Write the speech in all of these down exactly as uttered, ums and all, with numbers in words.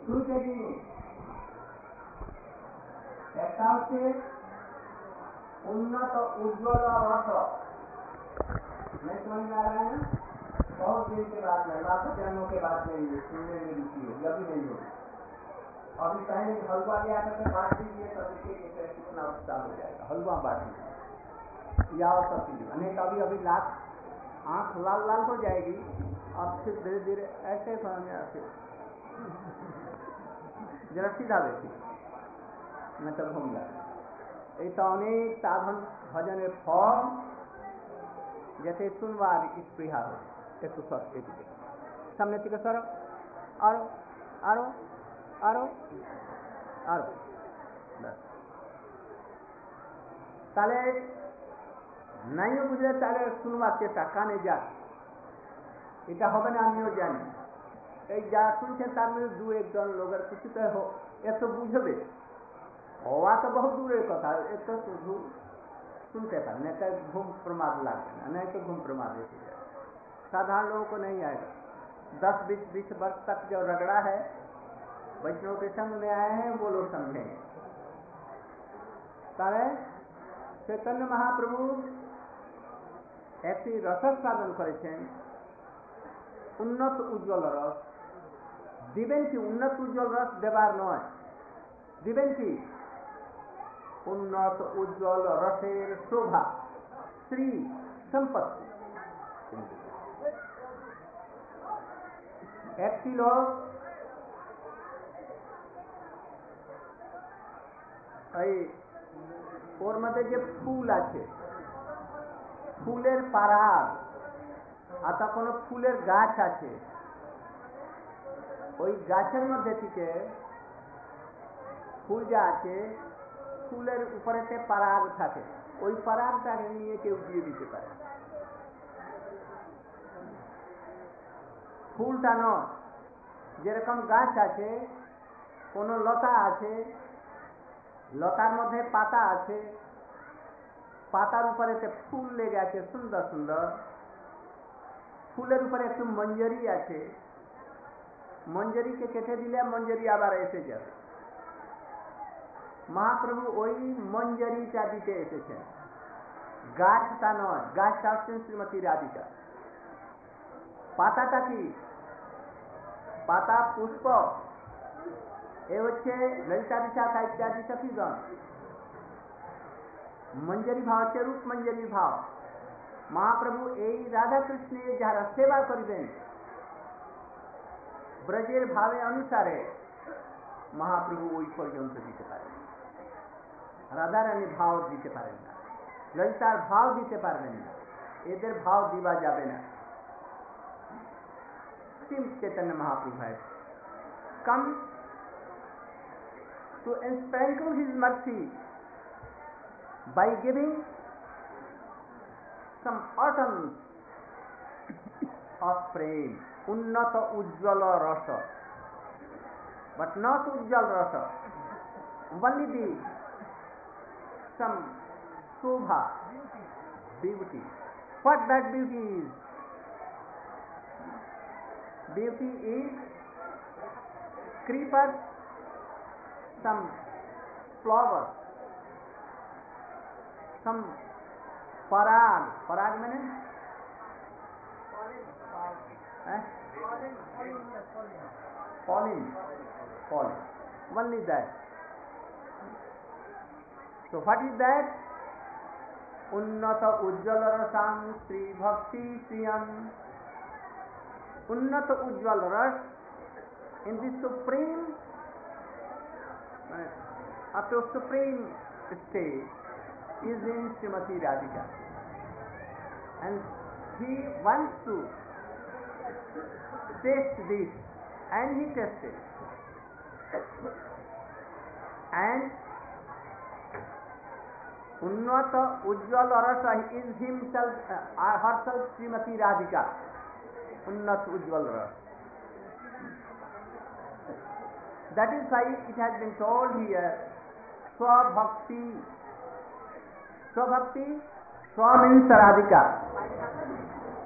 দুইটা জিনিস, একটা হচ্ছে उन्नत उज्ज्वल रस। मैं समझ में आ रहा है ना? बहुत दिन के बाद में, लाखों जन्मों के बाद में ये सुनने में रुचि होगी, अभी नहीं होगी। अभी पहले हलवा ले आकर के बांट दीजिए तो देखिए कि कितना उत्साह हो जाएगा। हलवा बांट दीजिए या और सब चीजें, अनेक अभी अभी लाख आंख लाल लाल हो जाएगी और फिर धीरे धीरे ऐसे समझ में आते जरा सीधा देखिए, मैं तब घूम जाए। ऐसा अनेक साधन भजन फल जैसे सुनवार स्पृहा हो एक तो सर एक सामने থেকে সর আরো আরো আরো আরো তাহলে নাইও বুঝলে তাহলে শুনবার চেষ্টা কানে যাক, এটা হবে না আমিও জানি। এই যা শুনছে তার মধ্যে দু একজন লোকের কিছুতে এত বুঝবে হওয়া তো বহু দূরের কথা, এত শুধু सुनते पाए, नहीं तो घूम प्रमाद लगता, नहीं तो घूम प्रमाद हो जाए। साधारण लोगों को नहीं आएगा। दस बीस बीस वर्ष तक जो रगड़ा है वैष्णव के संग में आए हैं वो लोग समझेंगे। तारे चैतन्य महाप्रभु ऐसी रस साधन करेছেন उन्नत उज्ज्वल रस दिबेन की, उन्नत उज्ज्वल रस देवार नয়, दिबेन की उन्नत उज्ज्वल रसेर शोभा श्री सम्पत्ति। একটি লোক এই ওর মধ্যে যে ফুল আছে, ফুলের পারাগ অথবা কোনো ফুলের গাছ আছে, ওই গাছের মধ্যে থেকে ফুল যা আছে ফুলের উপরেতে পারাগ থাকে, ওই পারাগটাকে নিয়ে কেউ দিয়ে দিতে পারে। ফুলটা নয়, যেরকম গাছ আছে, কোনো লতা আছে, লতার মধ্যে পাতা আছে, পাতার উপরেতে ফুল লেগে আছে সুন্দর সুন্দর, ফুলের উপরে একটু মঞ্জরি আছে, মঞ্জরিকে কেটে দিলে মঞ্জরি আবার এসে যাবে। মহাপ্রভু ওই মঞ্জরিটা দিতে এসেছেন, গাছটা নয়। গাছটা হচ্ছেন শ্রীমতী রাধিকা। পাতাটা কি? পাতা পুষ্প, এ হচ্ছে ললিতা বিশাখা ইত্যাদি সখীগণ। মঞ্জরি ভাব হচ্ছে রূপ মঞ্জরি ভাব। মহাপ্রভু এই রাধা কৃষ্ণের যারা সেবা করবেন ব্রজের ভাবে অনুসারে মহাপ্রভু ওই পর্যন্ত দিতে পারেন। রাধারানী ভাব দিতে পারেন না, ললিতার ভাব দিতে পারবেন না, এদের ভাব দিবা যাবে না। Chaitanya Mahaprabhu has come to sprinkle his mercy by giving some atoms of prem, unnata ujjwala rasa, but not ujjwal rasa, only the some shobha, beauty. What that beauty is? Beauty is creepers, some flowers, some parag. Parag means eh? pollen. Pollen. Only that. So what is that? Unnata ujjwala rasam Sri Bhakti Sriyam. उन्नत उज्ज्वल रस in the supreme up to supreme state is in Srimati Radhika, and he wants to taste this, and he tasted, and unnata ujjwal rasa is himself uh, herself Srimati Radhika. उन्नत उज्ज्वल रस. That is why it has been told here, Swabhakti. Swabhakti, Swa means Radhika.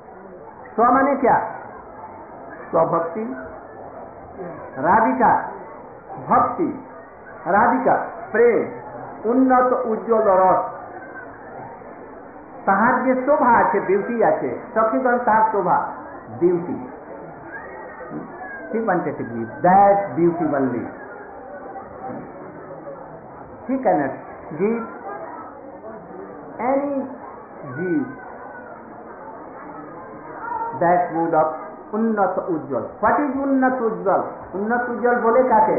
Swa माने क्या? Swabhakti, Radhika. ভক্তি, রাধিকা, প্রেম, উন্নত উজ্জ্বল রস, তাহার যে শোভা আছে, বিউটি আছে, সখীগণ তার শোভা, beauty, he wanted to give that beauty only. He cannot give any gift that mood of উন্নত উজ্জ্বল. What is উন্নত উজ্জ্বল? উন্নত উজ্জ্বল বলে কাকে?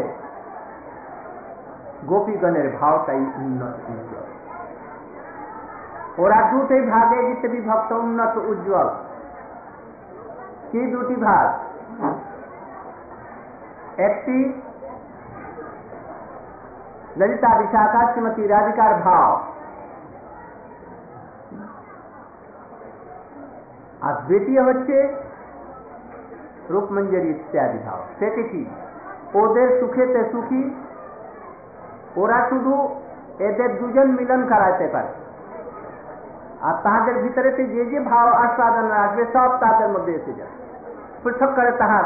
গোপীগণের ভাবটাই উন্নত উজ্জ্বল. ওরা দুটি ভাগে গীতে বিভক্ত, উন্নত উজ্জ্বল. কি দুটি ভাগ? একটি ललिता विशाखा श्रीमती राधिकार भाव, আর দ্বিতীয় হচ্ছে রূপমঞ্জরি ইত্যাদি ভাব. সেটি কি? ওদের সুখেতে সুখী, ওরা শুধু এদের দুজন মিলন করাইতে পারে, আর তাহাদের ভিতরেতে যে যে ভাব আস্বাদন আসবে সব তাদের মধ্যে এসে যাবে. পৃথক করে তাহার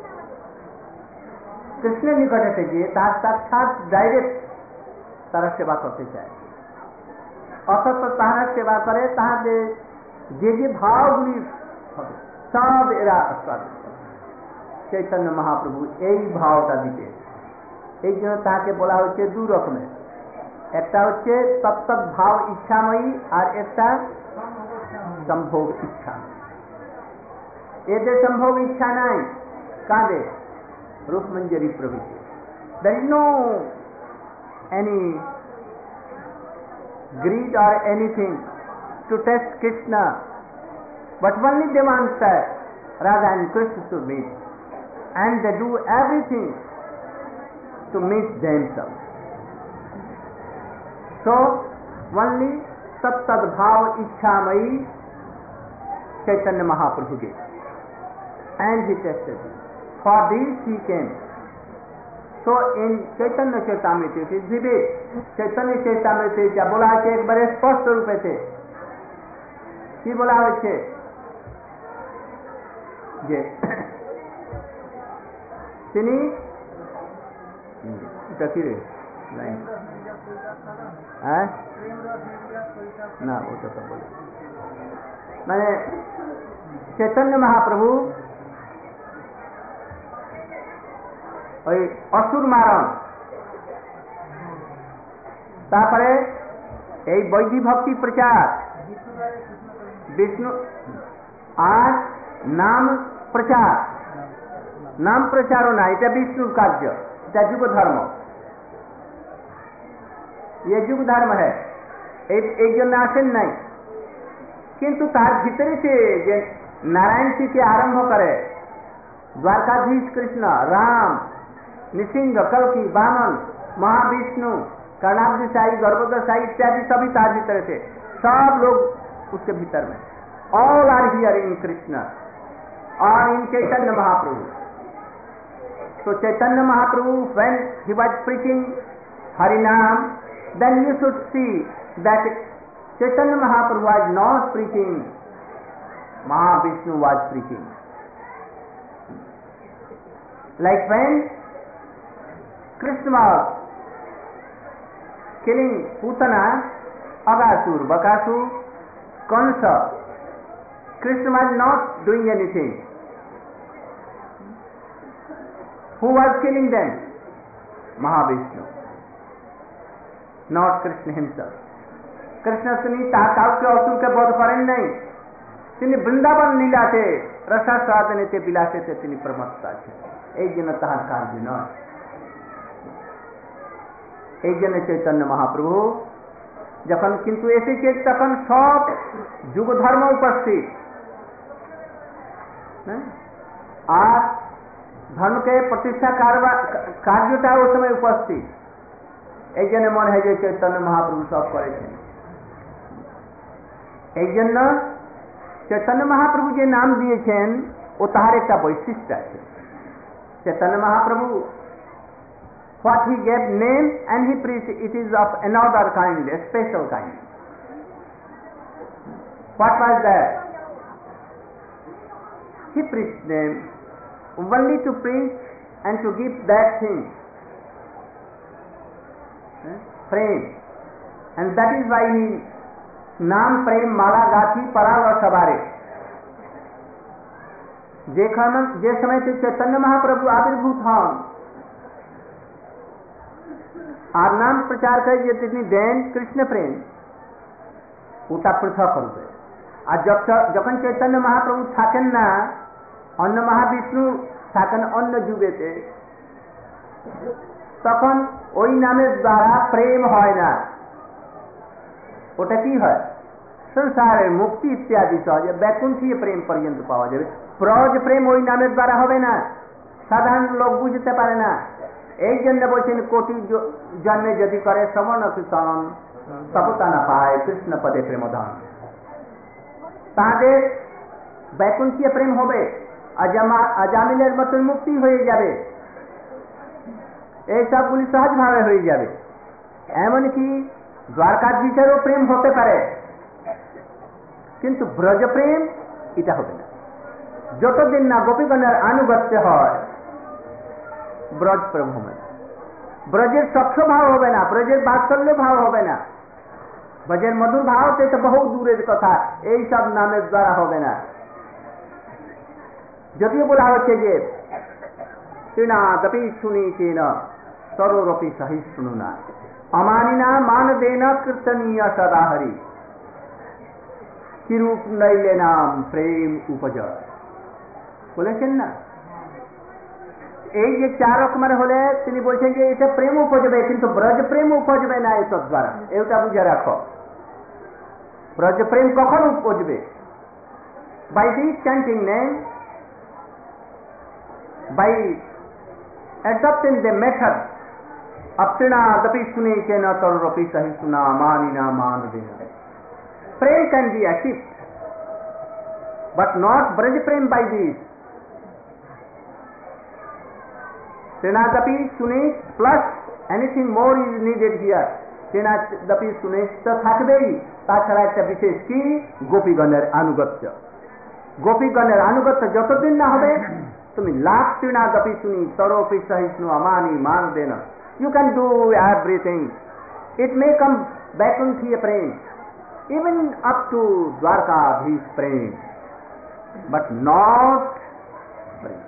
কৃষ্ণের নিকটে গিয়ে তার সাক্ষাৎ ডাইরেক্ট তারা সেবা করতে চায়. অথচ তাহারা সেবা করে তাহাদের যে যে ভাবগুলি হবে সব এরা আস্বাদন করে. চৈতন্য মহাপ্রভু এই ভাবটা দিতে, এই জন্য তাকে বলা হচ্ছে দু রকমের. একটা হচ্ছে তত্ত্ব ভাব ইচ্ছাময়ী, আর একটা সম্ভোগ ইচ্ছা. এদের সম্ভোগ ইচ্ছা নাই কাঁদে রূপমঞ্জরি প্রভৃতি. There is no any greed or anything to test Krishna, but only they want that Radha and Krishna to meet, and they do everything to meet themselves. So only tat tat bhav ichhamayi Chaitanya Mahaprabhu gave, and he tested him. For this he came. So in Chaitanya Chaitamrita it is vivid. Chaitanya Chaitamrita যা বলা হয়েছে একবারে স্পষ্ট রূপেতে. কি বলা হয়েছে? যে তিনি এটা কি রে লাইন হ্যাঁ না ওটা তো বলে মানে চৈতন্য মহাপ্রভু ওই অসুর মারণ, তারপরে এই বৈধি ভক্তি প্রচার, বিষ্ণু আর নাম প্রচার, নাম প্রচারও না, এটা বিষ্ণুর কার্য, এটা যুগ ধর্ম, এ যুগ ধর্ম হ্যাঁ, এই জন্য আসেন নাই. কিন্তু তার ভিতরে সে যে নারায়ণ থেকে আরম্ভ করে দ্বারকাধীশ কৃষ্ণ, রাম, नृसिंह, कल्कि, वामन, महाविष्णु, कर्णाब्धिशाही, गर्भोदशाही इत्यादि सभी तार भीतर थे. सब लोग उसके भीतर में. All are here in Krishna और in Chaitanya Mahaprabhu. So Chaitanya Mahaprabhu, when he was preaching Harinam, then you should see that Chaitanya Mahaprabhu was not preaching, Mahavishnu was preaching. Like when Krishna was killing Putana, Agasur, Bakasur, Kansa, Krishna was not doing anything. Who was killing them? Mahavishnu, not Krishna himself. Krishna তিনি তার কাউকে অসুরকে বধ করেন নাই, তিনি বৃন্দাবন লীলাতে রসাস্বাদনেতে বিলাসেতে তিনি প্রমত্ত আছেন. এই জন্য তাহার কার্য নয়. এই জন্য চৈতন্য মহাপ্রভু যখন কিন্তু এসেছে তখন সব যুগ ধর্ম উপস্থিত, আর ধর্মকে প্রতিষ্ঠা কার্যটা ওই সময় উপস্থিত. এই জন্য মনে হয় যে চৈতন্য মহাপ্রভু সব করেছেন. এই জন্য চৈতন্য মহাপ্রভু যে নাম দিয়েছেন ও তাহার একটা বৈশিষ্ট্য আছে. Chaitanya Mahaprabhu what he gave name and he preached, it is of another kind, a special kind. What was that? He preached name only to preach and to give that thing प्रेम, and that is why he नाम प्रेम माला गाथी पराव सवारे। जे जे समय से चैतन्य महाप्रभु आविर्भूत हन আর নাম প্রচার করে যে তিনি দেন কৃষ্ণ প্রেম, ওটা পৃথক হবে। আর যখন চৈতন্য মহাপ্রভু থাকেন না, অন্য মহাবিষ্ণু থাকেন অন্য যুগেতে, তখন ওই নামের দ্বারা প্রেম হয় না। ওটা কি হয়? সংসারের মুক্তি ইত্যাদি সহজে বৈকুণ্ঠীয় প্রেম পর্যন্ত পাওয়া যাবে। ব্রজ প্রেম ওই নামের দ্বারা হবে না, সাধারণ লোক বুঝতে পারে না। এই জন্য বলছেন কোটি জন্মে যদি করে শ্রবণ কীর্তন তপতা না পায় কৃষ্ণ পদে প্রেমদান, তাদের বৈকুণ্ঠীয় প্রেম হবে, আজামিলের মতন মুক্তি হয়ে যাবে, এই সবগুলি সহজভাবে হয়ে যাবে। এমনকি দ্বারকাধীশেরও প্রেম হতে পারে, কিন্তু ব্রজ প্রেম এটা হবে না। যতদিন না গোপীগণের আনুগত্য হয় ব্রজ প্রেম হবে না, ব্রজের সখ্য ভাব হবে না, ব্রজের বাৎসল্য ভাব হবে না, ব্রজের মধুর ভাব তো বহু দূরের কথা, এই সব নামের দ্বারা হবে না। যদিও বলা হচ্ছে যে তৃণাদপি শুনিছেন সরোরপি সহিষ্ণু না অমানিনা মান দেন কীর্তনীয় সদা হরি কিরূপ নইলে নাম প্রেম উপজয়। বলেছেন না, এই যে চার রকমের হলে তিনি বলছেন যে এটা প্রেম উপজবে, কিন্তু ব্রজ প্রেম উপজবে না এসব দ্বারা, এটা বুঝে রাখো। ব্রজ প্রেম কখন উপজবে? By the chanting name, by adopting the method of তৃণাদপি শুনিছেন তরোরপি সহিষ্ণু মানিনা মান দেন। Prem can be achieved, but not Braj Prem by this. Trinadapi Sunis plus anything more is needed here. Trinadapi Sunis তো থাকবেই, তাছাড়া একটা বিশেষ কি গোপীগণের আনুগত্য। গোপীগণের আনুগত্য যতদিন না হবে, তুমি লাখ তৃণাদপি শুনি তরোপি সহিষ্ণু আমানি মান দেন, you can do everything. It may come Vaikunthiya Prem, even up to Dwarkadhish Prem, but not Prem.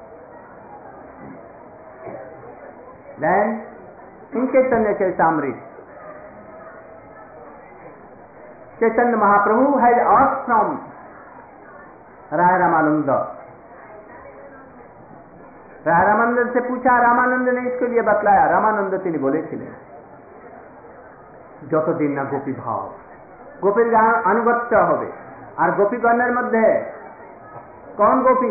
Then in Chaitanya Charitamrita, Chaitanya Mahaprabhu had asked from Raya Ramananda. Raya Ramananda से पूछा, रामानंद ने इसके लिए बतलाया। रामानंद তিনি বলেছিলেন যতদিন না গোপী ভাব, গোপীর আনুগত্য হবে। আর গোপীগণের মধ্যে কোন গোপী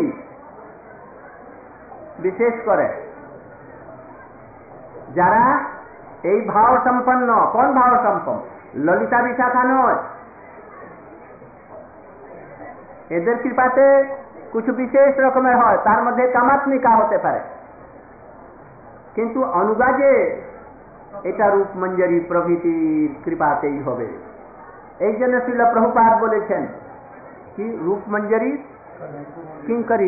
বিশেষ করে যারা এই ভাব সম্পন্ন? কোন ভাব সম্পন্ন? ললিতা বিশাখা নয়, এদের কৃপাতে কিছু বিশেষ রকমের হয়, তার মধ্যে কামাত্মিকা হতে পারে, কিন্তু অনুগাজে এটা রূপমঞ্জরি প্রভৃতির কৃপাতেই হবে। এই জন্য শ্রীল প্রভুপাদ বলেছেন কি রূপমঞ্জরি কিঙ্করি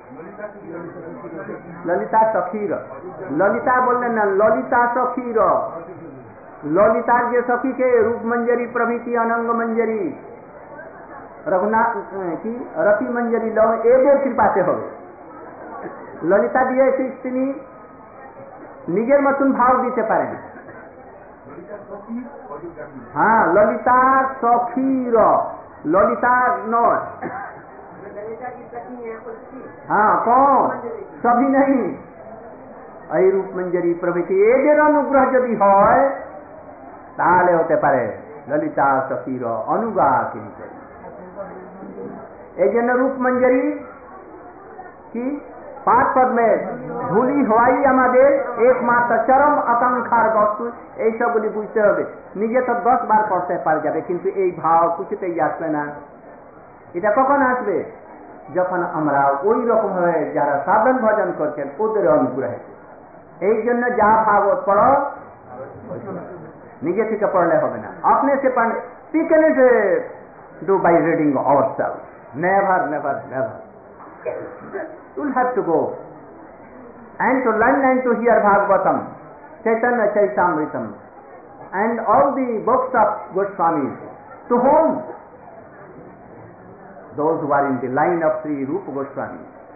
ললিতা সখীর, ললিতা বললেন না, ললিতা সখীর, ললিতার যে সখীকে রূপমঞ্জরি প্রভৃতি অনঙ্গ মঞ্জরি রঘুনাথ কি রতি মঞ্জরি এদের কৃপাতে হবে। ললিতা দিয়ে তিনি নিজের মতন ভাব দিতে পারেন। হ্যাঁ, ললিতা সখীর, ললিতা নয়। हाँ कौन? सभी नहीं। এই রূপ মঞ্জরি প্রভৃতি এদের অনুগ্রহ যদি হয় তাহলে হতে পারে ললিতা সখীর অনুগা কিন্তু। এই জন্য রূপ মঞ্জরি কি পাঁচ পদ্মে ধুলি হওয়াই আমাদের একমাত্র চরম আকাঙ্ক্ষার বস্তু। এই সবগুলি বুঝতে হবে। নিজে তো দশ বার করতে পারা যাবে, কিন্তু এই ভাব কিছুতেই আসবে না। এটা কখন আসবে? যখন আমরা ওই রকম ভাবে যারা সাধন ভজন করছেন ওদের অনুগ্রহে। এই জন্য যা ভাগবত পড়ো নিজে থেকে পড়লে হবে না, আপনি সে পড়ে we cannot do by reading ourselves. Never, never, never. You'll have to go and to learn and to hear Bhagavatam, Chaitanya Charitamritam, and all the books of Goswamis. To whom? Those who are in the line of Sri Rupa Goswami.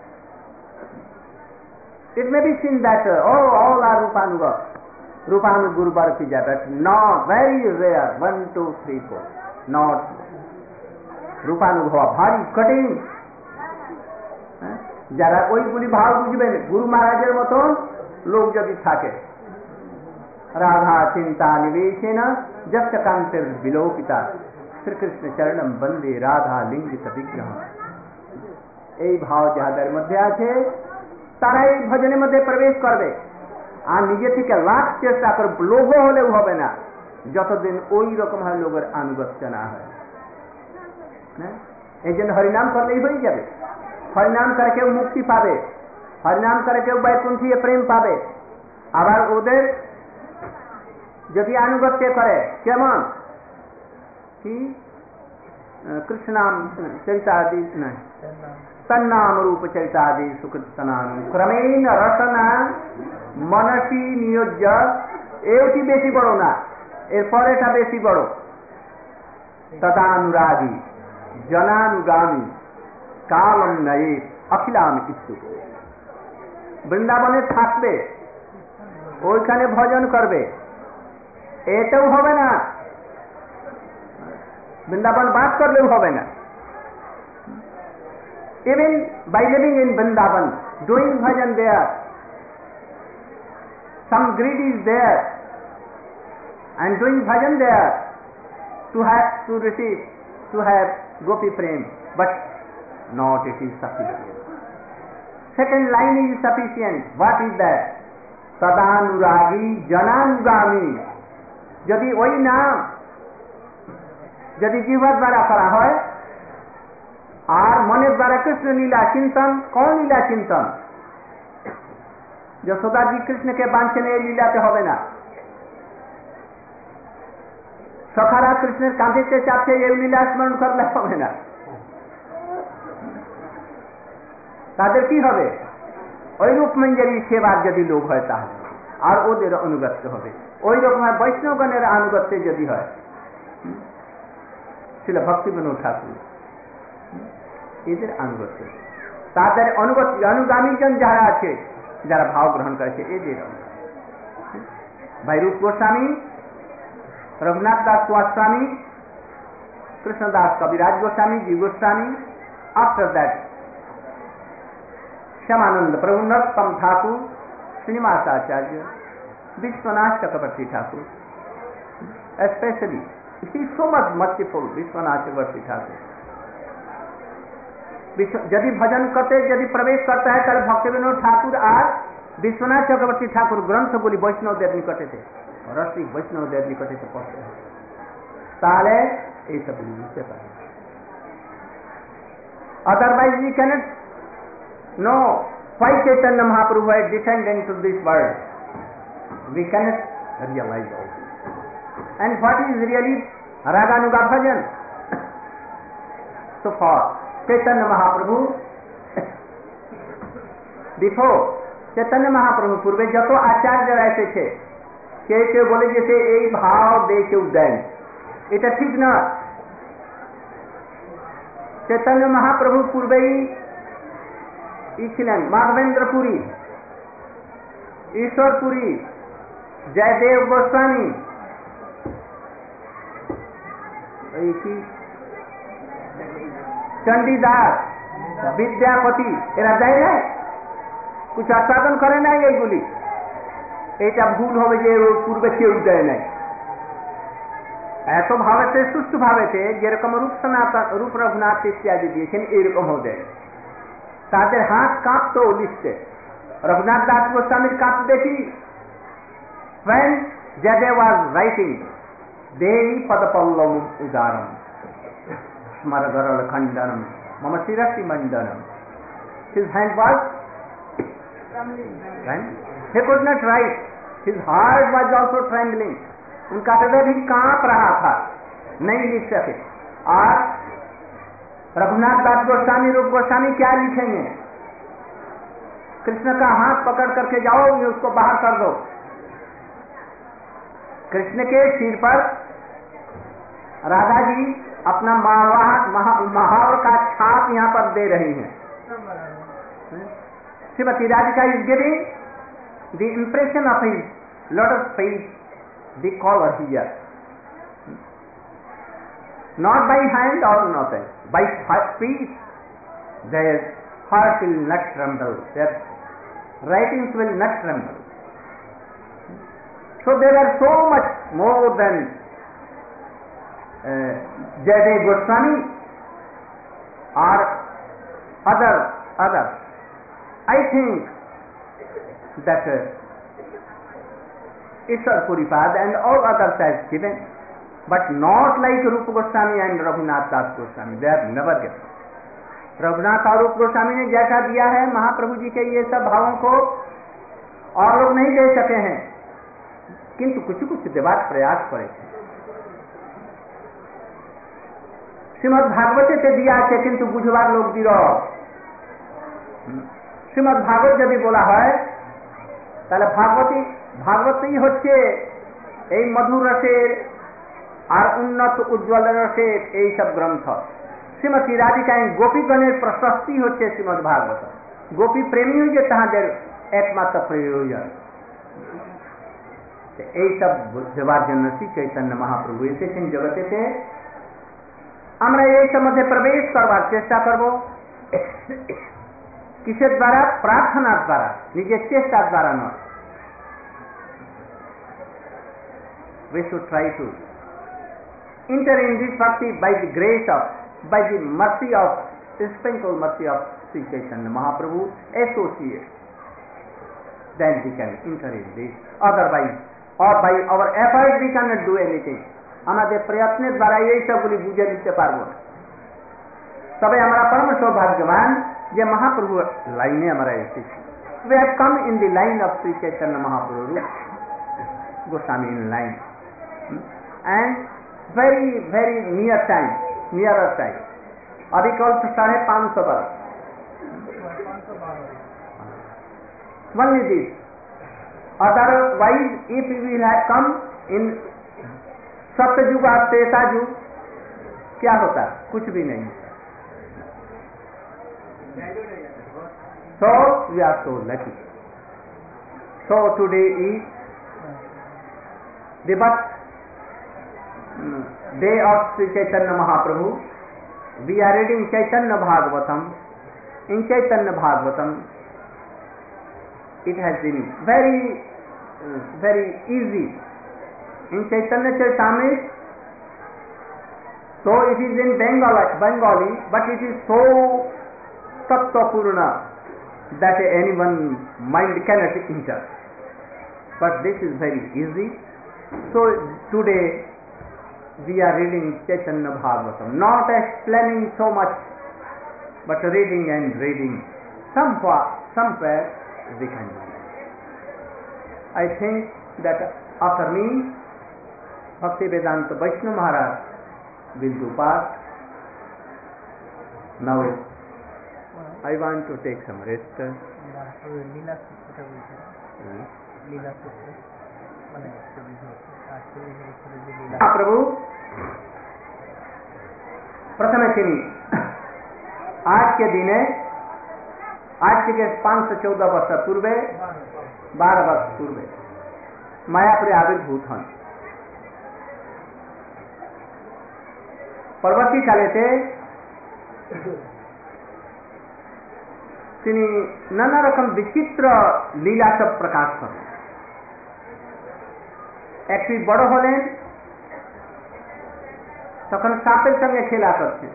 It may be seen that uh, oh, all are Rupanuga, Rupanuga Guru Bharatiya, but not very rare. One, two, three, four. Not Rupanuga bhari cutting. যারা ওইগুলি ভাব বুঝবেন গুরু মহারাজের মতন লোক যদি থাকে, রাধা চিন্তা নিবেশেন যস্য কান্তের বিলোকিতা শ্রীকৃষ্ণ চরণম বন্দে রাধা লিঙ্গিত বিগ্রহ, এই ভাব যাদের মধ্যে আছে তারা এই ভজনের মধ্যে প্রবেশ করবে। আর নিজে থেকে লাখ চেষ্টা করে লোভ হলেও হবে না, যতদিন ওই রকম হয় লোকের আনুগত্য না হয়। এই জন্য হরিনাম করলেই হয়ে যাবে। হরিনাম করে কেউ মুক্তি পাবে, হরিনাম করে কেউ বৈকুণ্ঠীয় প্রেম পাবে। আবার ওদের যদি আনুগত্য করে কেমন কি কৃষ্ণাম চরিতাদি নয় তন্নাম রূপ চরিতাদি সুকৃতনাম ক্রমেণ রসনা মনসী নিয়োজ্য, এটি বেশি বড় না, এরপর এটা বেশি বড়। তদানুরাগী জনানুগামী কালম নয়ে অখিলাম ইচ্ছু, বৃন্দাবনে থাকবে, ওইখানে ভজন করবে, এটাও হবে না, বৃন্দাবন বাস করলেও হবে না। Even by living in Vrindavan, doing bhajan there, some greed is there, and doing bhajan there to have to receive, to have gopi prem, but not it is sufficient. Second line is sufficient. What is that? Tadanuragi jananugami. যদি ওই নাম যদি জিহ্বার দ্বারা করা হয় আর মনের দ্বারা কৃষ্ণ লীলা চিন্তন, কোন লীলা চিন্তন? যশোদাজি কৃষ্ণকে বাঁধছেন, এই লীলাতে হবে না। সখারা কৃষ্ণের কাঁধেতে চাপছে, এই লীলা স্মরণ করলে হবে না। তাদের কি হবে? ওই রূপমঞ্জরি সেবার যদি লোক হয় তাহলে, আর ওদের অনুগত্য হবে। ওই রকম বৈষ্ণবগণের আনুগত্যে যদি হয়, ছিল ভক্তি বিনোদ ঠাকুর, এদের আনুগত্য, তাদের অনুগত অনুগামীজন যারা আছে, যারা ভাব গ্রহণ করেছে, এদের ভাই রূপ গোস্বামী, রঘুনাথ দাস গোস্বামী, কৃষ্ণদাস কবিরাজ গোস্বামী, জি Goswami, after that Shyamananda Prabhu, Narottam Thakur, Srinivas Acharya, Biswanath Chakraborty Thakur, especially he is so much merciful, Biswanath Chakraborty ঠাকুর। যদি ভজন করতে যদি প্রবেশ করতে হয় তাহলে ভক্তি বিনোদ ঠাকুর আর বিশ্বনাথ চক্রবর্তী ঠাকুর গ্রন্থগুলি বৈষ্ণবদের নিকটেতে, রসিক বৈষ্ণবদের নিকটেতে পড়তে হয়, তাহলে এইসব বুঝতে পারে। Otherwise we cannot know why Chaitanya Mahaprabhu had descended into this world. We cannot realize all this. And what is really Raganuga bhajan? So far Chaitanya Mahaprabhu, before Chaitanya Mahaprabhu পূর্বে যত আচার্যরা এসেছে, কেউ কেউ বলে যে এই ভাব দিয়ে কেউ দেন, এটা ঠিক না। চৈতন্য মহাপ্রভু পূর্বেই ছিলেন মাধবেন্দ্র পুরী, ঈশ্বর পুরী, জয়দেব গোস্বামী, এই কি চণ্ডীদাস, বিদ্যাপতি, এরা দেয় নাই, কিছু আস্বাদন করে নাই এইগুলি। এটা ভুল হবে যে পূর্বে কেউ দেয় নাই। এত ভাবেতে সুষ্ঠু ভাবেতে যেরকম রূপ সনাতন, রূপ রঘুনাথ ইত্যাদি দিয়েছেন, এইরকমও দেয়। তাদের হাত কাঁপতো লিখতে, রঘুনাথ দাস গোস্বামীর কাঁপ দেখি। when Jade was writing Devi Padapallam Udaram Smaragaral Khandanam Mama Sirasi Mandanam, his hand was trembling. He could not write, his heart was also trembling. उनका हृदय भी कांप रहा था, नहीं लिख सके। और रघुनाथ दास गोस्वामी, रूप गोस्वामी क्या लिखेंगे? कृष्ण का हाथ पकड़ करके जाओ, ये उसको बाहर कर दो, कृष्ण के सिर पर राधा जी अपना महावर का छाप यहाँ पर दे रही हैं. Shrimati Radhika is giving the impression of his lotus feet, the collar here, not by hand or nothing, by feet. Their heart will not tremble, their writings will not tremble. So they were so much more than uh, Jayadeva Goswami or other others. I think that uh, Ishwar Puripad and all others has given, but not like Rupa Goswami and Raghunath Das Goswami. They have never given. Raghunath और रूप गोस्वामी ने जैसा दिया है महाप्रभु जी के ये सब भावों को और लोग नहीं दे सके हैं, किंतु कुछ कुछ देवात प्रयास करे थे. श्रीमद् भागवते से दिया है किंतु बुझवार लोग दिल. শ্রীমদ্ ভাগবত যদি বলা হয় তাহলে ভাগবতী ভাগবতই হচ্ছে এই মধুর রসের আর উন্নত উজ্জ্বল রসের এই সব গ্রন্থ. শ্রীমতী রাধিকা গোপীগণের প্রশস্তি হচ্ছে শ্রীমদ্ ভাগবত. গোপী প্রেমী যে তাহাদের একমাত্র প্রয়োজন. এই সব দেওয়ার জন্য শ্রী চৈতন্য মহাপ্রভু এসেছেন জগতেতে. আমরা এই সম্বন্ধে প্রবেশ করবার চেষ্টা করব. কিসের দ্বারা? প্রার্থনার দ্বারা, নিজের চেষ্টার দ্বারা নয়. We should try to enter in this bhakti by the grace of, by the mercy of, the sprinkled mercy of Sri Chaitanya Mahaprabhu associate. Then we can enter in this. Otherwise, or by our effort we cannot do anything. আমাদের প্রয়ত্নের দ্বারা এই সবগুলি বুঝে নিতে পারবো না. তবে আমরা পরম সৌভাগ্যবান যে মহাপ্রভু লাইনে আমরা এসেছি. We have come in the line of Sri Chaitanya Mahaprabhu, Goswami in line, and very very near time, nearer time. अभी कल साढ़े पाँच सौ बरस. Only this. Otherwise, if we will have come in सत्ययुग और त्रेता युग, क्या होता? कुछ भी नहीं. So we are so lucky. So today is the birth day of Sri Chaitanya Mahaprabhu. We are reading Chaitanya Bhagavatam. In Chaitanya Bhagavatam, it has been very, very easy. In Chaitanya Charitamrita, so it is in Bengali, Bengali, but it is so tattva-purna that anyone mind cannot enter. But this is very easy. So today we are reading Chaitanya Bhagavatam, not explaining so much, but reading and reading. Somewhere, somewhere we can do it. I think that after me, Bhaktivedanta Vaishnava Maharaj will do part. Now I want to take some rest. प्रभु प्रथम श्री आज के दिन, आज के पांच सौ चौदह वर्ष पूर्वे, बारह वर्ष पूर्वे मायापुरी आविर्भूत हन. পরবর্তী কালেতে তিনি নানা রকম বিচিত্র লীলা সব প্রকাশ করেন. একটি বড় হলেন তখন সাপের সঙ্গে খেলা করছেন,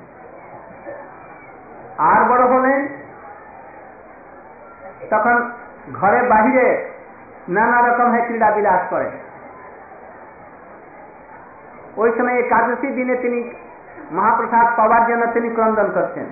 আর বড় হলেন তখন ঘরে বাহিরে নানা রকম ক্রীড়া বিলাস করেন. ওই সময় একাদশী দিনে তিনি মহাপ্রসাদ পাওয়ার জন্য তিনি ক্রন্দন করছেন.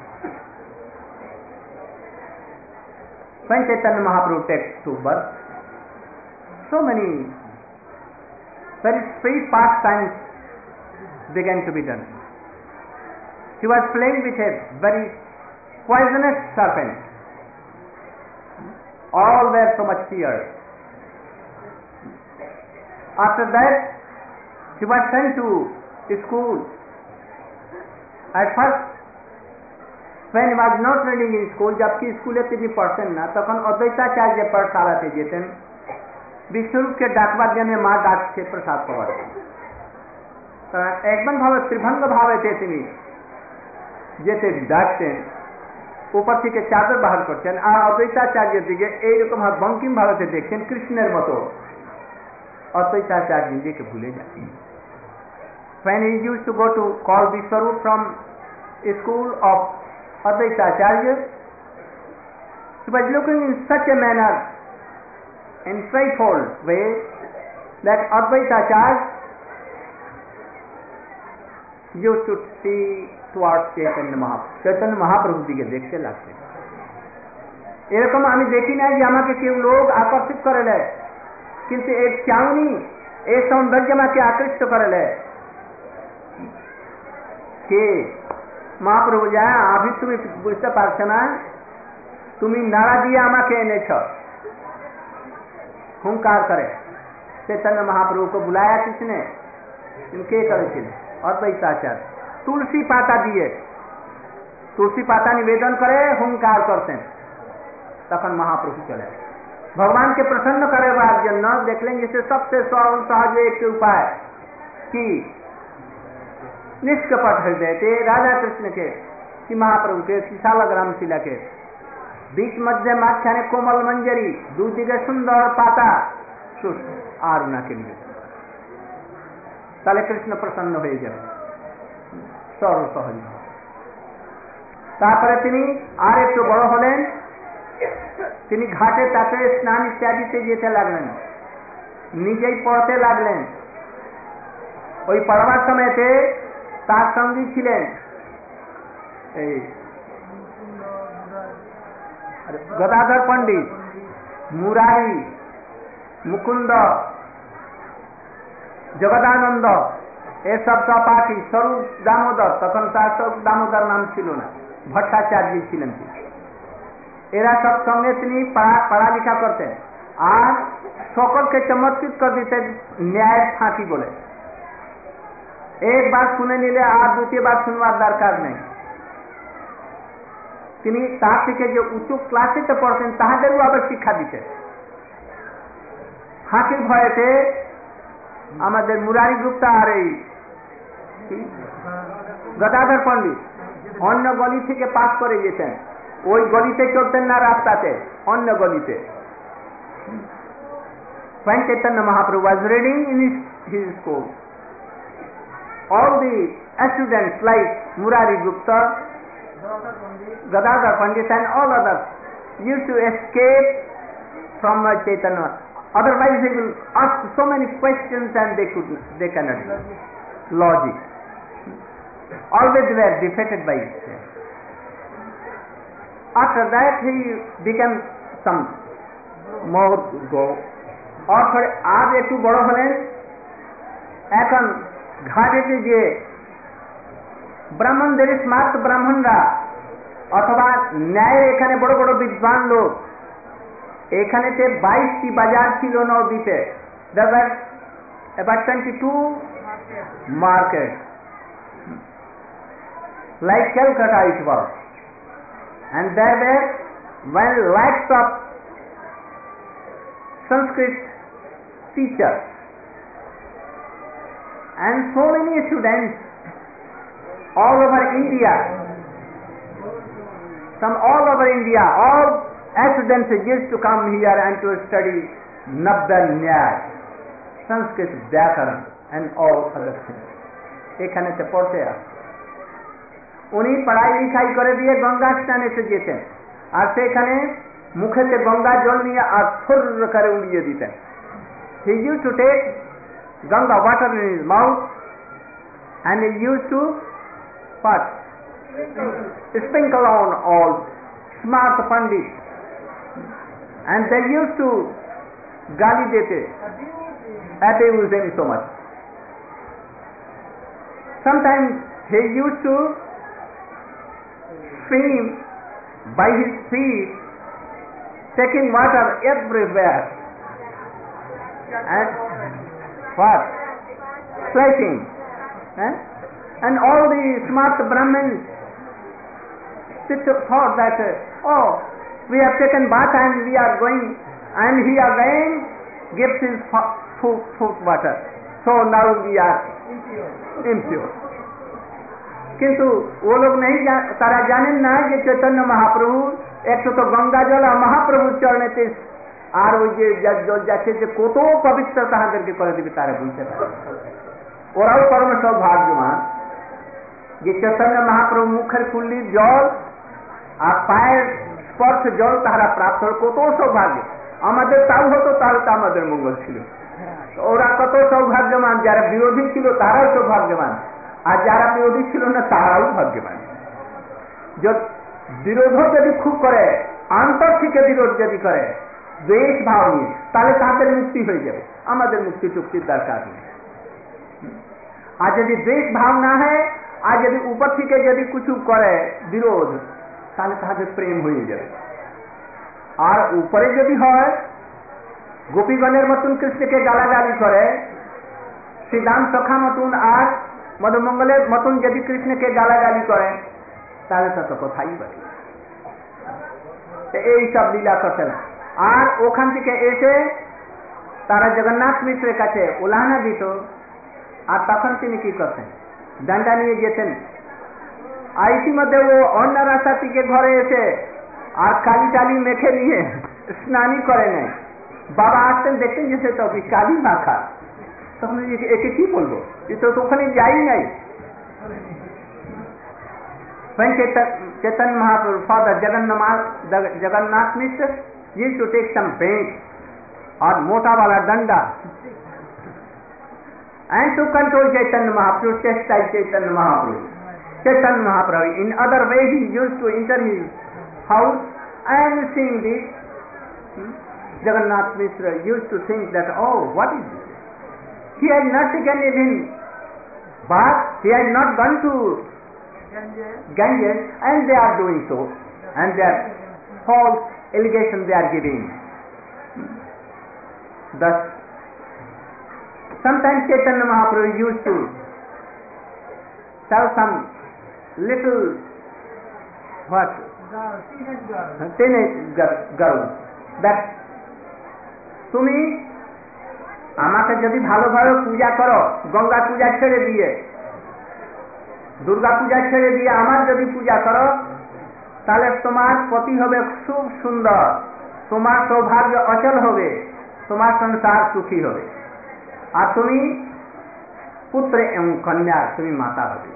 When Chaitanya Mahaprabhu takes to birth, so many very sweet pastimes began to be done. He was playing with a very poisonous serpent. All were so much feared. After that, she was sent to school. At first, when he was not reading in school, जबकि स्कूले তিনি পড়তেন না, তখন অদ্বৈতাচার্য পাঠশালাতে যেতেন। বিশ্বরূপকে ডাকবার জন্য মা ডাকছে প্রসাদ পাওয়ার জন্য। একদম ভাবে ত্রিভঙ্গ ভাবেতে তিনি যেতে ডাকতেন, উপর থেকে চাদর বাহার করছেন, আর অদ্বৈতাচার্যের দিকে এইরকম ভাবে বঙ্কিম ভাবেতে দেখছেন কৃষ্ণের মতো। অদ্বৈতাচার্য নিজেকে ভুলে যান। When he used to go to call Vishwarup from a school of Advaitacharya, he was looking in such a manner, in straightforward way, that Advaitacharya used to see towards Chaitanya Mahaprabhu. Chaitanya Mahaprabhu দিকে দেখতে লাগছে। এরকম আমি দেখি না যে আমাকে কেউ লোক আকর্ষিত করে নেয়, কিন্তু এই চাউনি এই সৌন্দর্য আমাকে আকৃষ্ট করে নেয়। কে মহাপ্রভু যায়, আমি তুমি বুঝতে পারছো না, তুমি নাড়া দিয়ে আমাকে এনেছ। হুঙ্কার করে चैतन्य महाप्रभु को बुलाया किसने? इनके करेছিলেন অদ্বৈতাচার্য। তুলসী পাতা দিয়ে তুলসী পাতা নিবেদন করে হুঙ্কার করতেন, তখন মহাপ্রভু চলে ভগবানকে প্রসন্ন করার জন্য। দেখলেন যে सबसे सहज एक उपाय कि निष्कपट हृदय थे राजा कृष्ण के कि महाप्रभु के शालग्राम शिला के बीच मध्य माख्याने कोमल मंजरी दूदिके सुंदर पाता আর ওনাকে নিয়ে তাহলে কৃষ্ণ প্রসন্ন হয়ে যাবে সরল সহজ। তারপরে তিনি আর একটু বড় হলেন, তিনি ঘাটে তাতে স্নান ইত্যাদিতে যেতে লাগলেন, নিজেই পড়তে লাগলেন। ওই পড়াবার সময়তে তার সঙ্গী ছিলেন এই গদাধর পণ্ডিত, মুরারি, মুকুন্দ, জগদানন্দ, এসব সহপাঠী, স্বরূপ দামোদর, তখন তার স্বরূপ দামোদর নাম ছিল না, ভট্টাচার্য ছিলেন তিনি। এরা সব সঙ্গে তিনি পড়ালেখা করতেন আর সকলকে চমৎকৃত করে দিতেন ন্যায়ের ফাঁকি বলে। একবার শুনে নিলে আর দ্বিতীয়বার শুনবার দরকার নেই। তিনি তার থেকে যে উঁচু ক্লাসেতে পড়তেন তাহাদেরও আবার শিক্ষা দিতেন। ফাঁকির ভয়েতে আমাদের মুরারি গুপ্তা আর এই গদাধর পণ্ডিত অন্য গলি থেকে পাস করে যেতেন, ওই গলিতে চলতেন না রাস্তাতে, অন্য গলিতে। When Chaitanya Mahaprabhu was reading in his, his school, all the students like Murari Gupta, Gadadhar Pandit and all others used to escape from Chaitanya. Otherwise they will ask so many questions and they could they cannot do logic. Always they were defeated by it. After that he became some more go. और थोड़े आज একটু বড় হলেন, এখন ঘাটেতে যে ব্রাহ্মণদের smart ব্রাহ্মণরা অথবা ন্যায় এখানে বড় বড় বিদ্বান লোক, এখানেতে বাইশটি বাজার ছিল নবদ্বীপে। There were about twenty-two markets, like Calcutta it was, and there were one lakhs of Sanskrit teachers and so many students all over India, from all over India, all students used to come here and to study Nabda Nyaya, Sanskrit Vyakaran and all other things. এখানে তে পড়তে আসে। উনি পড়াই লিখাই করে দিয়ে গঙ্গা স্নানে এসে যেতেন, আর সেখানে মুখেতে গঙ্গা জল নিয়ে আর ফুর করে উড়িয়ে দিতেন। He used to take Ganga water in his mouth and he used to what? Sprinkle on all smart pandits, and they used to gali dete, abuse him so much. Sometimes he used to swim by his feet, taking water everywhere, and what? Sweating. Eh? And all the smart Brahmins thought that, uh, oh, we have taken bath and we are going, and he again gives his foot, foot water. So now we are impure. किंतु वो लोग नहीं जा, तारा जाने ना कि चैतन्य महाप्रभु एक तो गंगा जल महाप्रभु चरणे थे আর ওই যে জল যাচ্ছে যে কত পবিত্র তাহাদেরকে করে দিবে তারা বুঝতে পারে। ওরাও পরম সৌভাগ্যবান যে চৈতন্য মহাপ্রভু মুখের কুল্লির জল আর পায়ের স্পর্শ জল তাহারা প্রাপ্ত হল, কত সৌভাগ্য। আমাদের তাও হতো তাহলে তো আমাদের মঙ্গল ছিল। ওরা কত সৌভাগ্যবান, যারা বিরোধী ছিল তারাও সৌভাগ্যবান, আর যারা বিরোধী ছিল না তারাও ভাগ্যবান। বিরোধ যদি খুব করে, অন্তর থেকে বিরোধ যদি করে দ্বেষ ভাব নিয়ে, তাহলে তাদের মুক্তি হয়ে যাবে। আমাদের মুক্তি চুক্তির দরকার নেই। আর যদি দ্বেষ ভাব না হয়, আর যদি উপর থেকে যদি কিছু করে বিরোধ, তাহলে তাদের প্রেম হয়ে যাবে। আর উপরে যদি হয় গোপীগণের মতন কৃষ্ণকে গালাগালি করে, শ্রীদাম সখা মতন আর মধুমঙ্গলের মতন যদি কৃষ্ণকে গালাগালি করে, তাহলে তো কোথায় বলে এই সব লীলা করতে না। আর ওখান থেকে এসে তারা জগন্নাথ মিশ্রের কাছে উলাহনা দিত, আর তখন তিনি কি করতেন, ডান্ডা নিয়ে যেতেন। আর ইতিমধ্যে ও অন্য রাস্তা থেকে ঘরে এসে আর কালি টালি মেখে নিয়ে স্নানই করে নেয়। বাবা আসতেন, দেখতেন যে সে তো কালি মাখা, তখন একে কি বলবো, এ তো ওখানে যাই নাই। When Chaitanya Mahaprabhu, Father Jagannath, Jagannath Mishra used to take some paint or mota wala danda and to control Chaitanya Mahaprabhu, chastise Chaitanya Mahaprabhu. Chaitanya Mahaprabhu, in other way, he used to enter his house and seeing this, hmm, Jagannath Mishra used to think that, oh, what is this? He had not taken even bath, he had not gone to Ganges, and they are doing so, and their false allegation they are giving. Thus, sometimes Chaitanya Mahaprabhu used to tell some little what teenage girl that তুমি আমাকে যদি ভালোভাবে পূজা করো, গঙ্গা পূজা ছেড়ে দিয়ে, দুর্গা পূজা ছেড়ে দিয়ে আমার যদি পূজা করো, তাহলে তোমার পতি হবে খুব সুন্দর, তোমার সৌভাগ্য অচল হবে, তোমার সংসার সুখী হবে, আর তুমি পুত্র এবং কন্যা, তুমি মাতা হবে।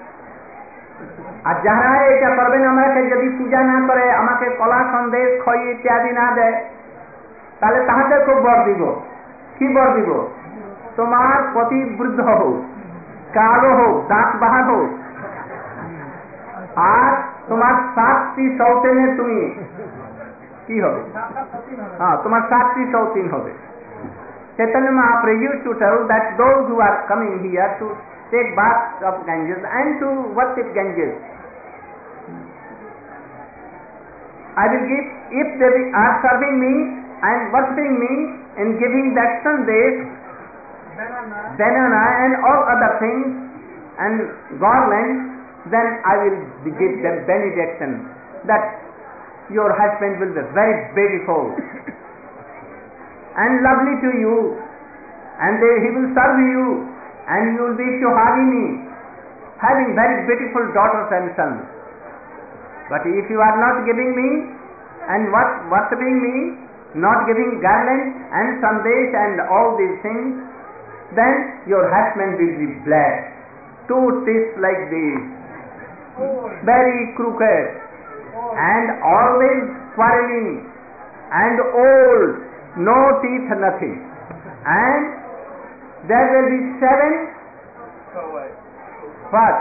আর যারা এটা করবেন, আমাকে যদি পূজা না করে, আমাকে কলা সন্দেশ খই ইত্যাদি না দেয়, তাহলে তাহাদের খুব বর দিব। কি বর দিব? তোমার পতি বৃদ্ধ হোক, কালো হোক, দাঁত বাহা হোক, আর তোমার সাতটি সৌতেনে তুমি কি হবে? হ্যাঁ, তোমার সাতটি সৌতিন হবে। Chaitanya Mahaprabhu used to tell that those who are coming here to take bath of Ganges and to worship Ganges, I will give, if they are serving me and worshipping me and giving that sandesh, banana and all other things and garland, then I will give them benediction that your husband will be very beautiful and lovely to you, and they, he will serve you, and you will be Shuhagini, having very beautiful daughters and sons. But if you are not giving me and what worshipping me, not giving garland and sandesh and all these things, then your husband will be black, two teeth like this, very crooked, and always quarreling, and old, no teeth, nothing, and there will be seven what?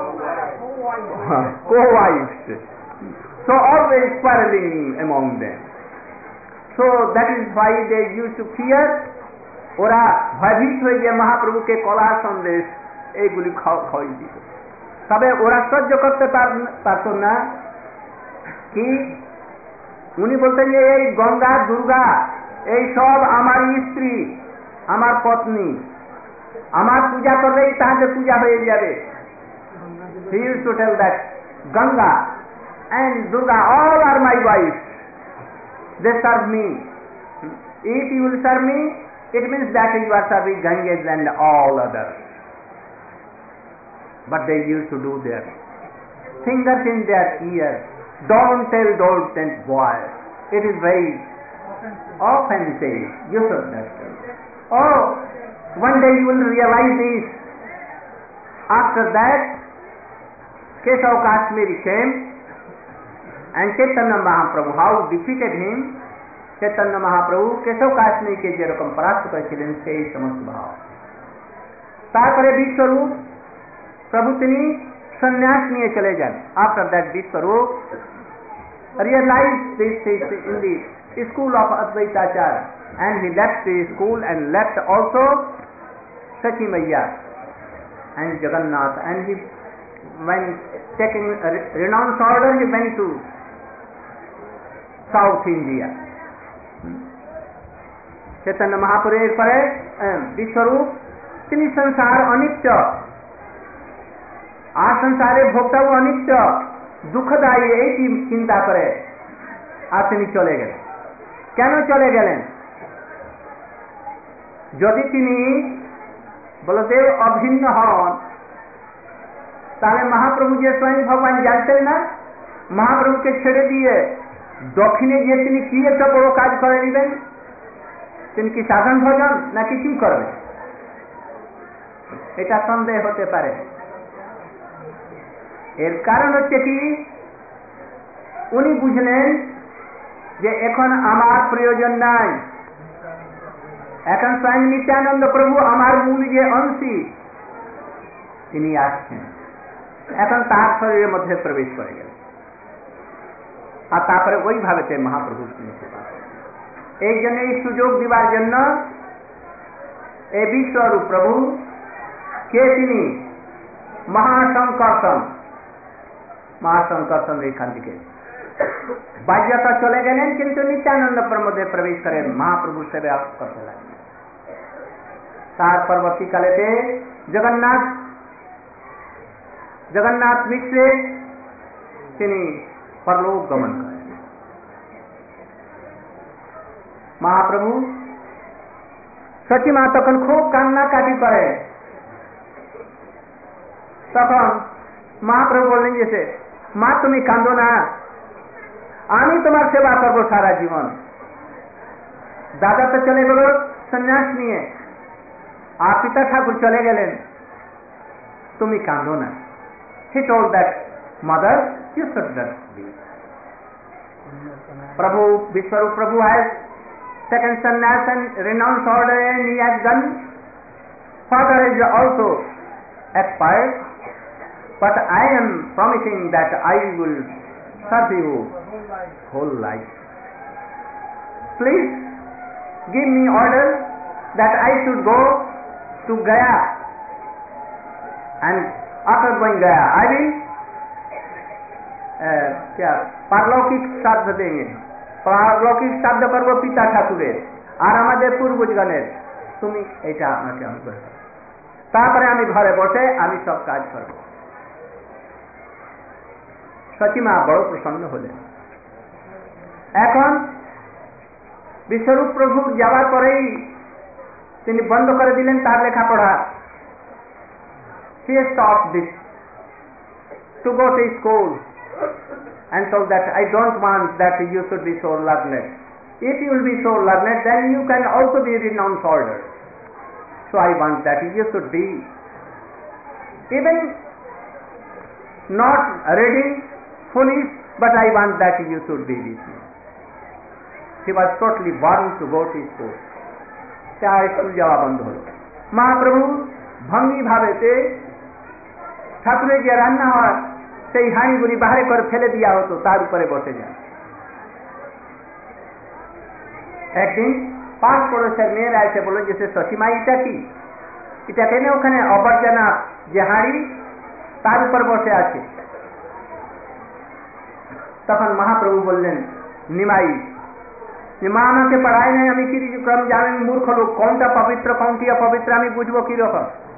Co-wives. So always quarreling among them. So that is why they used to fear. ওরা ভয়ভীত হয়ে গিয়ে মহাপ্রভুকে কলা সন্দেশ এইগুলি খাওয়াই দিত। তবে ওরা সহ্য করতে পারত না। কি উনি বলতেন যে এই গঙ্গা দুর্গা এই সব আমার স্ত্রী, আমার পত্নী, আমার পূজা করলেই তাহলে পূজা হয়ে যাবে। He used to tell that Ganga and Durga all are my wives. They serve me. If you will serve me, it means that you are serving Ganges and all others. But they used to do their fingers in their ears. Don't tell adolescent boys. It is very offensive. You should not tell. Oh, one day you will realize this. After that, Keshav Kashmiri came and Chaitanya Mahaprabhu, how defeated him. Chaitanya Mahaprabhu Keshav Kashmiri के যেরকম পরাস্ত করেছিলেন সেই সমস্ত ভাব। তারপরে বিশ্বরূপ প্রভু তিনি সন্ন্যাস নিয়ে চলে যান। After that Biswarup realized this is in the school of Advaita Acharya and he left the school and left also Sachi Maiya and Jagannath, and he when taking renounced order he went to South India. चैतन्य महापुरुष पर विश्वरूप তিনি संसार अनित्य আর সংসারে ভোক্তাও অনিত্য দুঃখদায়ী এই চিন্তা করে আর তিনি চলে গেলেন। কেন চলে গেলেন? যদি তিনি বলদেব অভিন্ন হন তাহলে মহাপ্রভু যে স্বয়ং ভগবান জানতেন না, মহাপ্রভুকে ছেড়ে দিয়ে দক্ষিণে গিয়ে তিনি কি একটা বড় কাজ করে দিবেন? তিনি কি সাধন ভজন নাকি কি করবেন? এটা সন্দেহ হতে পারে। এর কারণ হচ্ছে কি, উনি বুঝলেন যে এখন আমার প্রয়োজন নাই, এখন স্বয়ং নিত্যানন্দ প্রভু আমার মূল যে অংশী তিনি আসছেন, এখন তার শরীরের মধ্যে প্রবেশ করে গেলেন। আর তারপরে ওইভাবে মহাপ্রভু শুনতে পারেন। এই জন্য এই সুযোগ দিবার জন্য এই বিশ্বরূপ প্রভু কে তিনি মহাসংকর্ষণ মহাসংকর্ষণ এখান থেকে বাহ্যতা চলে গেলেন, কিন্তু নিত্যানন্দ মধ্যে প্রবেশ করেন, মহাপ্রভুর সেবা করতে লাগলেন। তার পরবর্তীকালেতে জগন্নাথ জগন্নাথ মিশ্রে তিনি পরলোক গমন করেন। মহাপ্রভু সচিমা তখন খুব কান্নাকাটি করে। তখন মহাপ্রভু বললেন যে মা তুমি কাঁদো না, আমি তোমার সেবা করবো সারা জীবন। দাদা তো চলে গেল সন্ন্যাস নিয়ে, আর পিতা ঠাকুর চলে গেলেন, তুমি কাঁদো না। He told that mother, you should not be. Prabhu, Vishwarup Prabhu has taken sannyas and renounced order and he has done. Father is also expired, but I am promising that I will serve you whole life. Please give me order that I should go to Gaya, and after going Gaya I will क्या पारलौकिक श्राद्ध देंगे, पारलौकिक श्राद्ध करबो पिता ठाकुरेर আর আমাদের পূর্বজগণের, তুমি এটা আমাকে অনুগ্রহ করো। তারপরে আমি ঘরে বসে আমি সব কাজ করব। সচিমা বড় প্রসন্ন হলেন। এখন বিশ্বরূপ প্রভু যাওয়ার পরেই তিনি বন্ধ করে দিলেন তার লেখাপড়া। He stopped this to go to school and told that I don't want that you should be so learned. If you will be so learned, then you can also be renounced order. So I want that you should be even not reading foolish, but I want that you should be with me. He was totally born to go to school. তার school যাওয়া বন্ধ হলো। মহাপ্রভু ভঙ্গি ভাবেতে ঠাকুরের যে রান্না হয় সেই হাঁড়িগুলি বাহারে করে ফেলে দেওয়া হতো, তার উপরে বসে যান। একদিন পাঁচ পড়োশের মেয়েরা এসে বলল যে সচিমা এটা কি, এটা কেন ওখানে অবর্জনা যে হাঁড়ি তার উপর বসে আছে। তখন মহাপ্রভু বললেন নিমাই, মা আমাকে পড়ায় নাই, আমি কি ক্রম জানেন, মূর্খ লোক, কোনটা পবিত্র কোনটি অপবিত্র আমি বুঝবো কিরকম।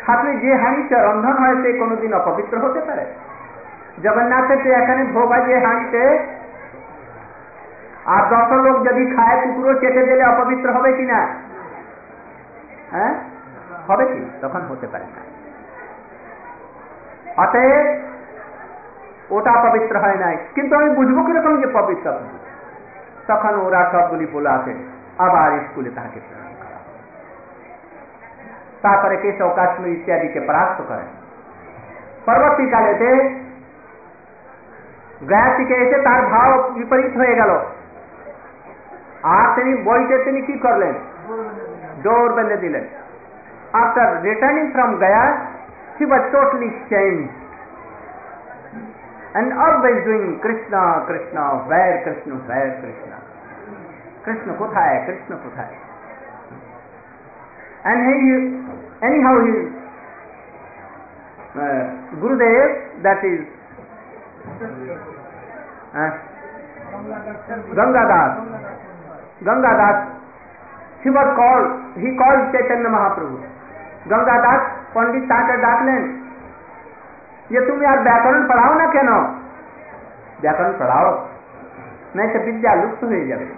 থাকলে যে হাঁড়িতে রন্ধন হয় সে কোনোদিন অপবিত্র হতে পারে? জগন্নাথের এখানে ভোগ হয় যে হাঁড়িতে, আর দশ লোক যদি খায় কুকুরও চেটে দিলে অপবিত্র হবে কিনা? হ্যাঁ, হবে কি? তখন হতে পারে না। অতএব ওটা পবিত্র হয় নাই, কিন্তু আমি বুঝবো কিরকম যে পবিত্র? তখন ওরা সবগুলি বলে আসে, আবার স্কুলে তাকে প্রেরণ করা। তারপরে কেশব কাশ্মীর ইত্যাদিকে পরাস্ত করেন। পরবর্তীকালেতে গয়া থেকে এসে তার ভাব বিপরীত হয়ে গেল, আর তিনি বইতে তিনি কি করলেন? ডোর বেঁধে দিলেন। After returning from Gaya, he was totally changed and always doing Krishna Krishna, where Krishna, where Krishna, Krishna kothaye, Krishna kothaye. And he anyhow his uh, Gurudev, that is uh, Gangadas, Gangadas, he was called, he called Chaitanya Mahaprabhu. Gangadas Pandit ताके डाकलें, ये तुम यार व्याकरण पढ़ाओ ना, केन व्याकरण पढ़ाओ, नहीं तो विद्या लुप्त हो जाए।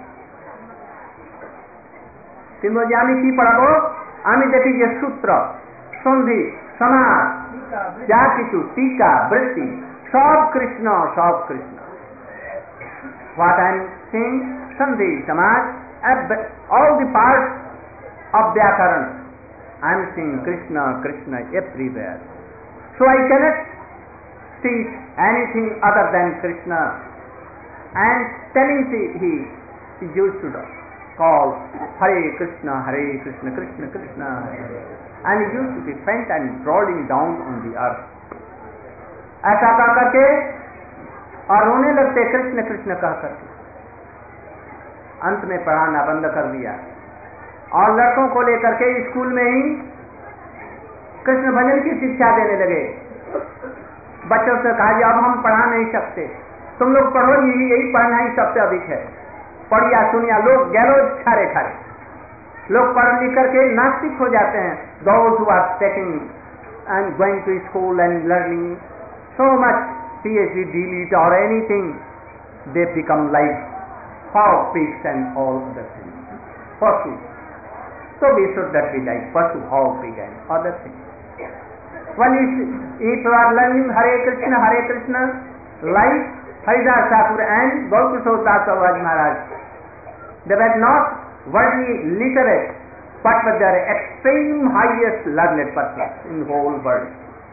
तुम बोझे आमी की पढ़ाबो? आमी देखी जे सूत्र, संधि, समास, जा किछु टीका, वृत्ति, सब कृष्ण, सब Krishna. What I am saying, संधि, समास, all the parts of व्याकरण, I am seeing Krishna, Krishna everywhere. So I cannot teach anything other than Krishna. And telling he, he, he used to call Hare Krishna, Hare Krishna, Krishna Krishna, Hare. And he used to be bent and rolling down on the earth. ऐसा कह करके और रोने लगते कृष्ण कृष्ण कह करके। अंत में पढ़ाना बंद कर दिया और लड़कों को लेकर के स्कूल में ही कृष्ण भजन की शिक्षा देने लगे। बच्चों से कहा कि अब हम पढ़ा नहीं सकते, तुम लोग पढ़ो, यही यही पढ़ना ही सबसे अधिक है। पढ़िया सुनिया लोग गैरोज खारे खारे लोग पढ़ लिख करके नास्तिक हो जाते हैं। Those who are taking and going to school and learning so much PhD, D Litt or anything, they become like hog pigs and all other things. Pursue. So we should not be like pursue, hog pig and other things. One is if you are learning Hare Krishna, Hare Krishna, like Haridas Thakur and Gaur-Kishore Das Maharaj, they were not worldly literate, but they are extreme highest learned persons in the whole world.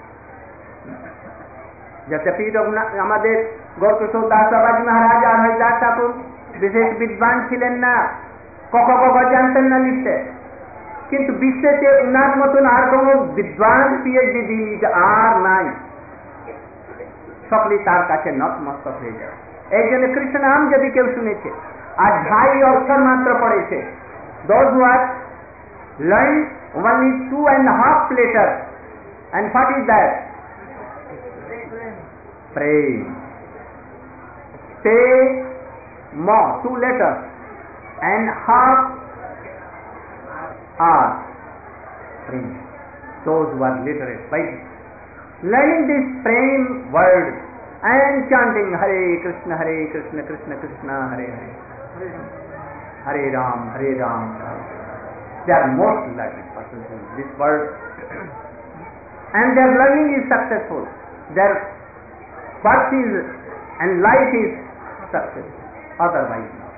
यद्यपि আমাদের গৌরকিশোর দাস বাবাজি মহারাজ আর হরিদাস ঠাকুর বিশেষ বিদ্বান ছিলেন না, ক খ গ ঘ জানতেন না লিখতে, কিন্তু বিশ্বেতে উনার মতন আর কোনো বিদ্বান পিএইচডি ডিগ্রি আর নাই। সকলেই তার কাছে নতমস্তক হয়ে যায়। এই জন্য কৃষ্ণ নাম যদি কেউ শুনেছে আর ঢাই অক্ষর মাত্র পড়েছে, those who have learned only two and a half letters, and what is that? Prem. Te ma, two letters and half are prem. Those who are literate by learning this prem word and chanting Hare Krishna, Hare Krishna, Krishna Krishna, Hare Hare, Hare Ram, Hare Ram, they are most learned persons in this world, and their learning is successful. Their birth is and life is successful, otherwise not.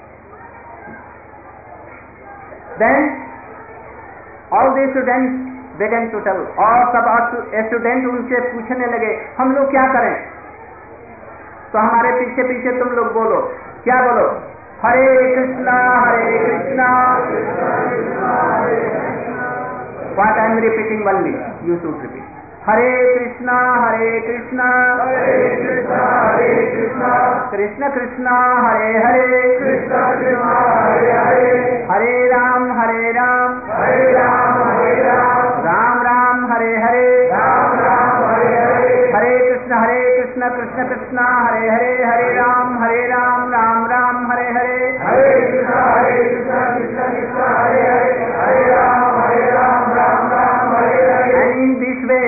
Then all the students began to tell, और सब student उनसे पूछने लगे हम लोग क्या करें? तो हमारे पीछे पीछे तुम लोग बोलो, क्या बोलो? हरे कृष्णा हरे Krishna, what I am repeating only, you should repeat. Hare Krishna Hare Krishna, Krishna Krishna Hare Hare, Hare Ram Hare Ram, Ram Ram Hare Hare, Hare Krishna Hare Krishna, Krishna Krishna Hare Hare, Hare Ram Hare Ram, Ram Ram Hare Hare, Hare Krishna Hare Krishna, Krishna Krishna Hare Hare, Hare Ram Hare Ram, Ram Ram Hare Hare. And in this way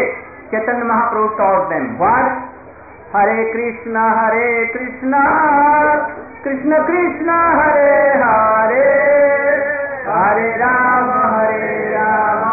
Chaitanya Mahaprabhu taught them what? Hare Krishna, Hare Krishna, Krishna Krishna, Hare Hare, Hare Rama, Hare Rama,